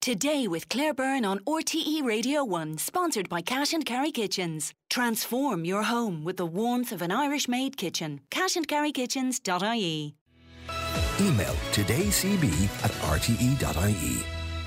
Today with Claire Byrne on RTE Radio 1, sponsored by Cash and Carry Kitchens. Transform your home with the warmth of an Irish-made kitchen. cashandcarrykitchens.ie. Email todaycb@rte.ie.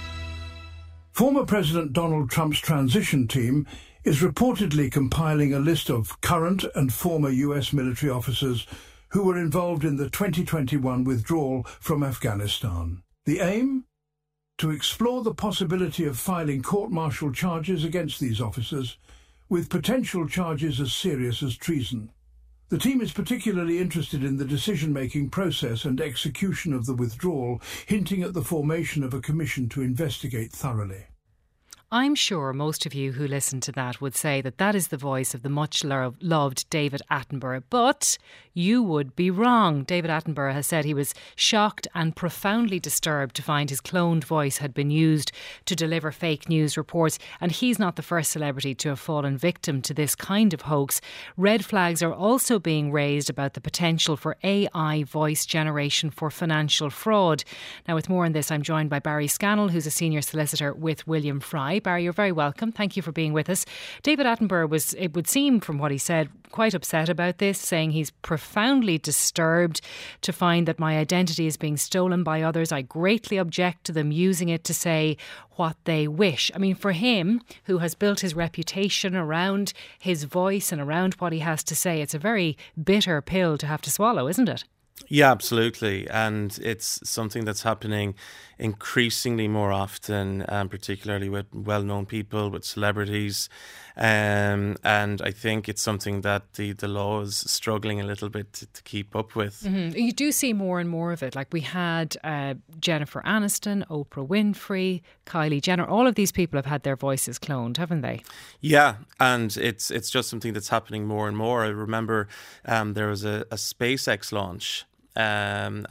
Former President Donald Trump's transition team is reportedly compiling a list of current and former US military officers who were involved in the 2021 withdrawal from Afghanistan. The aim? To explore the possibility of filing court-martial charges against these officers, with potential charges as serious as treason. The team is particularly interested in the decision-making process and execution of the withdrawal, hinting at the formation of a commission to investigate thoroughly. I'm sure most of you who listen to that would say that that is the voice of the much-loved David Attenborough, but you would be wrong. David Attenborough has said he was shocked and profoundly disturbed to find his cloned voice had been used to deliver fake news reports, and he's not the first celebrity to have fallen victim to this kind of hoax. Red flags are also being raised about the potential for AI voice generation for financial fraud. Now, with more on this, I'm joined by Barry Scannell, who's a senior solicitor with William Fry. Barry, you're very welcome. Thank you for being with us. David Attenborough was, it would seem from what he said, quite upset about this, saying he's profoundly disturbed to find that my identity is being stolen by others. I greatly object to them using it to say what they wish. I mean, for him, who has built his reputation around his voice and around what he has to say, it's a very bitter pill to have to swallow, isn't it? Yeah, absolutely. And it's something that's happening increasingly more often, particularly with well-known people, with celebrities. And I think it's something that the law is struggling a little bit to keep up with. Mm-hmm. You do see more and more of it. Like we had Jennifer Aniston, Oprah Winfrey, Kylie Jenner. All of these people have had their voices cloned, haven't they? Yeah, and it's just something that's happening more and more. I remember there was a SpaceX launch. And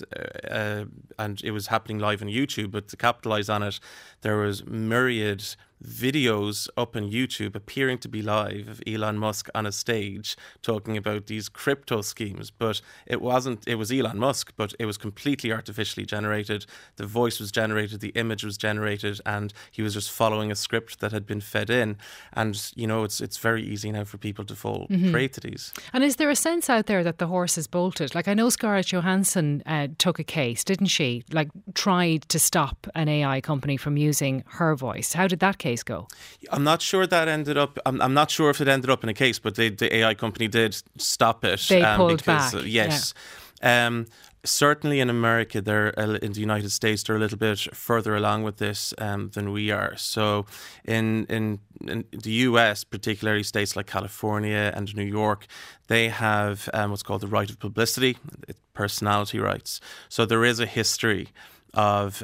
it was happening live on YouTube, but to capitalise on it, there was myriad videos up on YouTube appearing to be live of Elon Musk on a stage talking about these crypto schemes. But it was Elon Musk, but it was completely artificially generated. The voice was generated, the image was generated, and he was just following a script that had been fed in. And, you know, it's very easy now for people to fall prey to these. And is there a sense out there that the horse is bolted? Like I know Scarlett Johansson took a case, didn't she? Like tried to stop an AI company from using her voice. How did that case go? I'm not sure that ended up. I'm not sure if it ended up in a case, but the AI company did stop it. They pulled back. Yes. Yeah. Certainly in America, in the United States, they're a little bit further along with this than we are. So in the US, particularly states like California and New York, they have what's called the right of publicity, personality rights. So there is a history of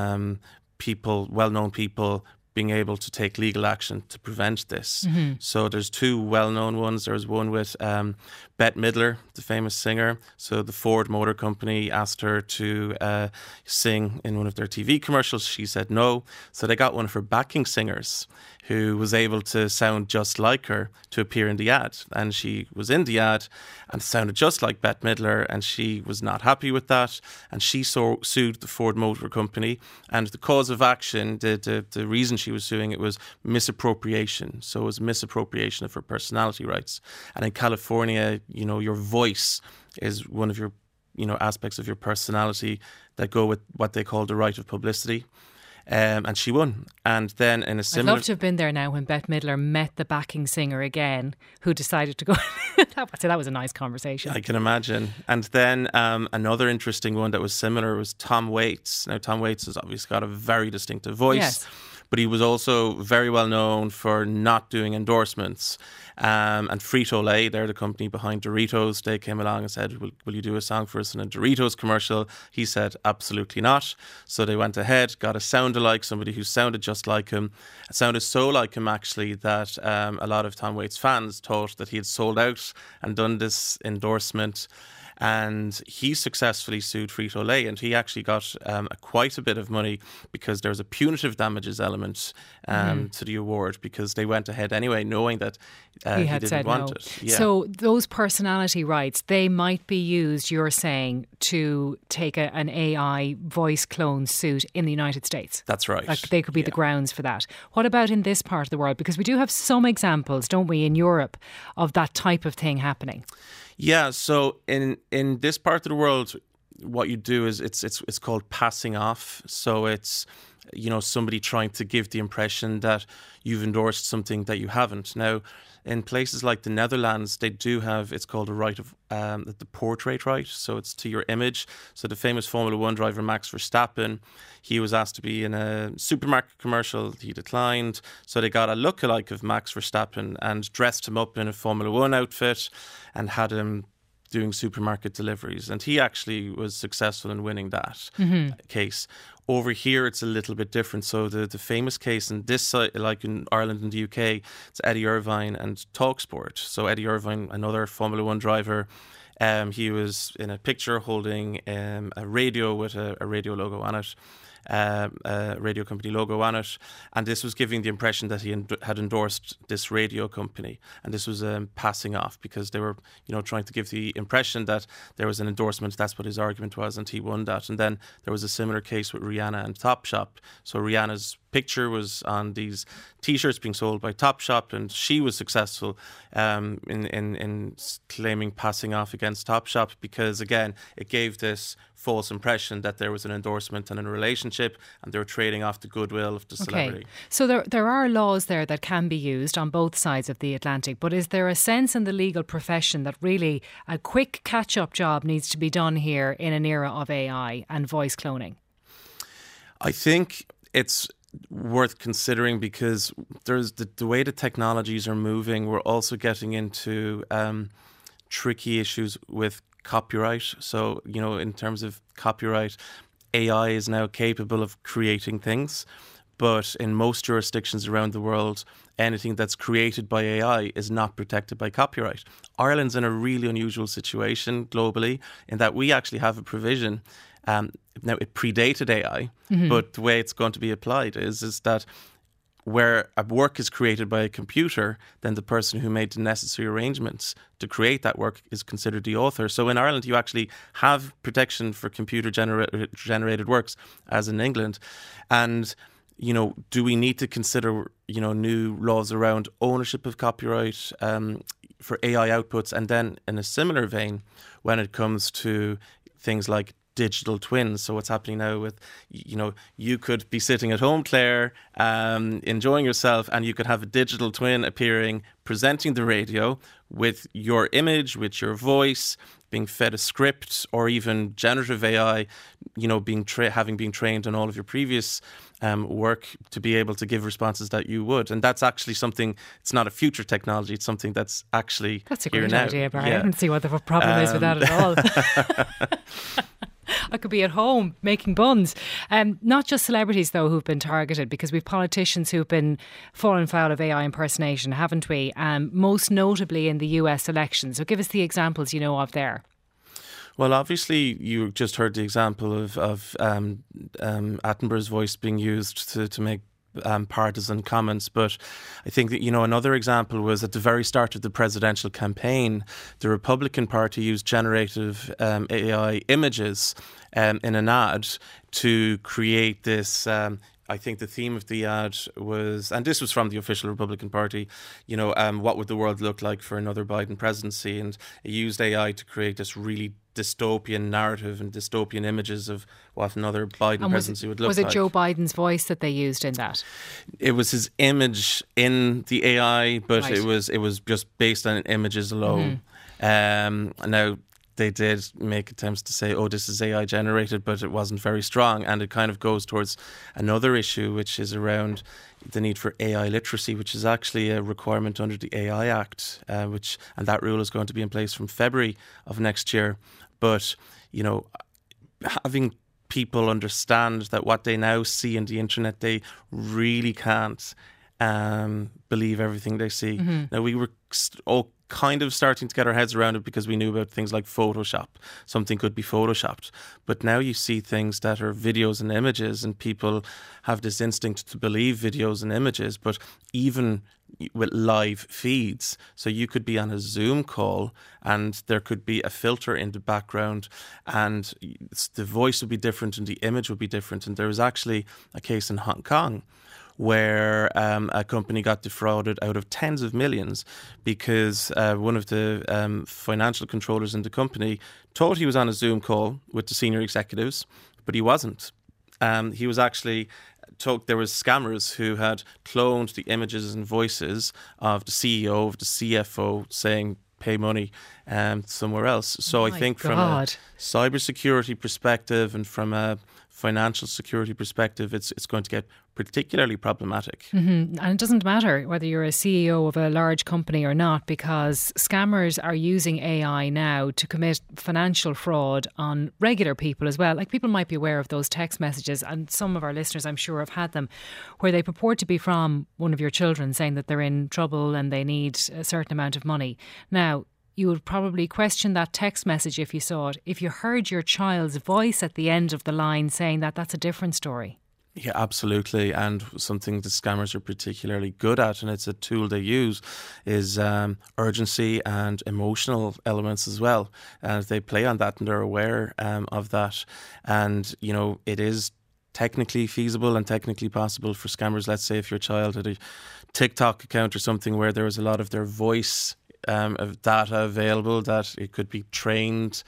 people, well-known people, being able to take legal action to prevent this. Mm-hmm. So there's two well-known ones. There's one with Bette Midler, the famous singer. So the Ford Motor Company asked her to sing in one of their TV commercials. She said no. So they got one of her backing singers who was able to sound just like her to appear in the ad. And she was in the ad and sounded just like Bette Midler, and she was not happy with that. And she sued the Ford Motor Company. And the cause of action, the reason she was suing it was misappropriation. So it was misappropriation of her personality rights. And in California, you know, your voice is one of your, you know, aspects of your personality that go with what they call the right of publicity. And she won. And then in a similar... I'd love to have been there now when Bette Midler met the backing singer again, who decided to go... That was a nice conversation. I can imagine. And then another interesting one that was similar was Tom Waits. Now, Tom Waits has obviously got a very distinctive voice. Yes. But he was also very well known for not doing endorsements. And Frito-Lay, they're the company behind Doritos. They came along and said, will you do a song for us in a Doritos commercial? He said, absolutely not. So they went ahead, got a sound-alike, somebody who sounded just like him. It sounded so like him, actually, that a lot of Tom Waits fans thought that he had sold out and done this endorsement. and he successfully sued Frito-Lay, and he actually got quite a bit of money because there was a punitive damages element to the award, because they went ahead anyway knowing that he didn't want it. Yeah. So those personality rights, they might be used, you're saying, to take an AI voice clone suit in the United States. That's right. Like they could be the grounds for that. What about in this part of the world? Because we do have some examples, don't we, in Europe of that type of thing happening. Yeah, so in this part of the world, what you do is it's called passing off. So it's, somebody trying to give the impression that you've endorsed something that you haven't. Now, in places like the Netherlands, they do have, it's called a right of the portrait right. So it's to your image. So the famous Formula One driver Max Verstappen, he was asked to be in a supermarket commercial. He declined. So they got a lookalike of Max Verstappen and dressed him up in a Formula One outfit and had him doing supermarket deliveries. And he actually was successful in winning that case. Over here, it's a little bit different. So the famous case in this side, like in Ireland and the UK, it's Eddie Irvine and TalkSport. So Eddie Irvine, another Formula One driver, he was in a picture holding a radio with a radio logo on it. A radio company logo on it, and this was giving the impression that he had endorsed this radio company, and this was passing off because they were, trying to give the impression that there was an endorsement. That's what his argument was, and he won that. And then there was a similar case with Rihanna and Topshop. So Rihanna's picture was on these T-shirts being sold by Topshop, and she was successful in claiming passing off against Topshop because, again, it gave this false impression that there was an endorsement and a relationship, and they were trading off the goodwill of the celebrity. So there are laws there that can be used on both sides of the Atlantic, but is there a sense in the legal profession that really a quick catch-up job needs to be done here in an era of AI and voice cloning? I think it's worth considering because there's the way the technologies are moving. We're also getting into tricky issues with copyright. So, in terms of copyright, AI is now capable of creating things, but in most jurisdictions around the world, anything that's created by AI is not protected by copyright. Ireland's in a really unusual situation globally in that we actually have a provision. Now, it predated AI, but the way it's going to be applied is that where a work is created by a computer, then the person who made the necessary arrangements to create that work is considered the author. So in Ireland, you actually have protection for computer generated works, as in England. And, do we need to consider, new laws around ownership of copyright for AI outputs? And then in a similar vein, when it comes to things like digital twins. So what's happening now with, you could be sitting at home, Claire, enjoying yourself, and you could have a digital twin appearing, presenting the radio with your image, with your voice, being fed a script, or even generative AI, having been trained on all of your previous work to be able to give responses that you would. And that's actually something, it's not a future technology, it's something that's actually That's a here great now. idea, Barry. Yeah. I don't see what the problem is with that at all. I could be at home making buns. Not just celebrities, though, who've been targeted, because we've politicians who've been falling foul of AI impersonation, haven't we? Most notably in the US elections. So give us the examples you know of there. Well, obviously, you just heard the example of Attenborough's voice being used to make partisan comments, but I think that another example was at the very start of the presidential campaign, the Republican Party used generative AI images in an ad to create this. I think the theme of the ad was, and this was from the official Republican Party, what would the world look like for another Biden presidency? And it used AI to create this really dystopian narrative and dystopian images of what another Biden presidency would look like. Was it Joe Biden's voice that they used in that? It was his image in the AI, but Right. it was just based on images alone. Now, they did make attempts to say, this is AI generated, but it wasn't very strong. And it kind of goes towards another issue, which is around the need for AI literacy, which is actually a requirement under the AI Act, and that rule is going to be in place from February of next year. But, having people understand that what they now see in the internet, they really can't believe everything they see. Now, we were all kind of starting to get our heads around it because we knew about things like Photoshop. Something could be photoshopped. But now you see things that are videos and images, and people have this instinct to believe videos and images, but even with live feeds. So you could be on a Zoom call and there could be a filter in the background and the voice would be different and the image would be different. And there was actually a case in Hong Kong where a company got defrauded out of tens of millions because one of the financial controllers in the company thought he was on a Zoom call with the senior executives, but he wasn't. He was actually there was scammers who had cloned the images and voices of the CEO, of the CFO, saying pay money somewhere else. So I think from a cybersecurity perspective and from a financial security perspective, it's going to get particularly problematic. Mm-hmm. And it doesn't matter whether you're a CEO of a large company or not, because scammers are using AI now to commit financial fraud on regular people as well. Like, people might be aware of those text messages, and some of our listeners, I'm sure, have had them, where they purport to be from one of your children saying that they're in trouble and they need a certain amount of money. Now, you would probably question that text message if you saw it. If you heard your child's voice at the end of the line saying that, that's a different story. Yeah, absolutely. And something the scammers are particularly good at, and it's a tool they use, is urgency and emotional elements as well. And they play on that and they're aware of that. And, you know, it is technically feasible and technically possible for scammers. Let's say if your child had a TikTok account or something where there was a lot of their voice of data available that it could be trained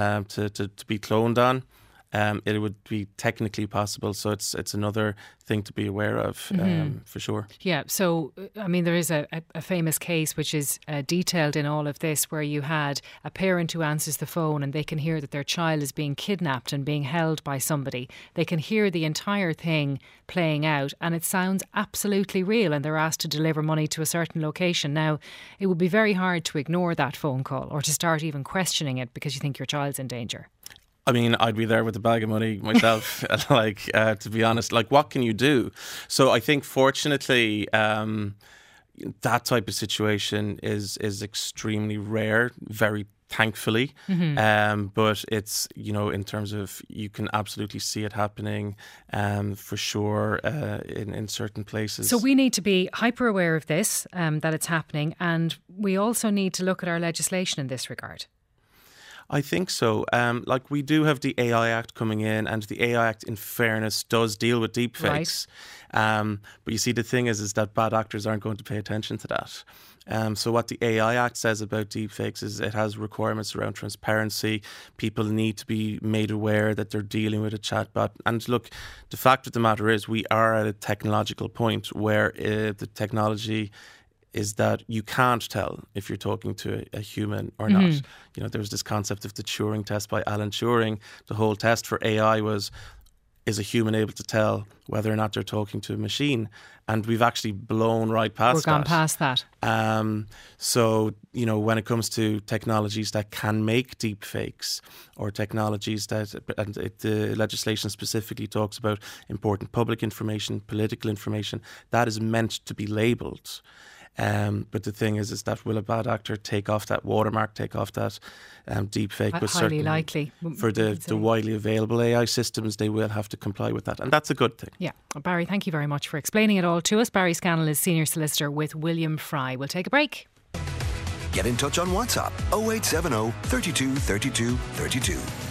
to be cloned on. It would be technically possible. So it's another thing to be aware of, for sure. Yeah. So, I mean, there is a famous case which is detailed in all of this, where you had a parent who answers the phone and they can hear that their child is being kidnapped and being held by somebody. They can hear the entire thing playing out and it sounds absolutely real, and they're asked to deliver money to a certain location. Now, it would be very hard to ignore that phone call or to start even questioning it because you think your child's in danger. I mean, I'd be there with a bag of money myself, to be honest. Like, what can you do? So I think, fortunately, that type of situation is extremely rare, very thankfully. But it's, you know, in terms of, you can absolutely see it happening for sure in certain places. So we need to be hyper aware of this, that it's happening. And we also need to look at our legislation in this regard. I think so. Like, we do have the AI Act coming in, and the AI Act, in fairness, does deal with deepfakes. Right. But you see, the thing is that bad actors aren't going to pay attention to that. So what the AI Act says about deepfakes is it has requirements around transparency. People need to be made aware that they're dealing with a chatbot. And look, the fact of the matter is we are at a technological point where the technology is that you can't tell if you're talking to a human or not. You know, there was this concept of the Turing test by Alan Turing. The whole test for AI was, is a human able to tell whether or not they're talking to a machine? And we've actually blown right past that. We're gone past that. So, you know, when it comes to technologies that can make deep fakes, or technologies that, and the legislation specifically talks about important public information, political information, that is meant to be labelled. But the thing is that will a bad actor take off that watermark, take off that deep fake? Highly likely. For the widely available AI systems, they will have to comply with that. And that's a good thing. Yeah. Barry, thank you very much for explaining it all to us. Barry Scannell is Senior Solicitor with William Fry. We'll take a break. Get in touch on WhatsApp 0870 32 32 32.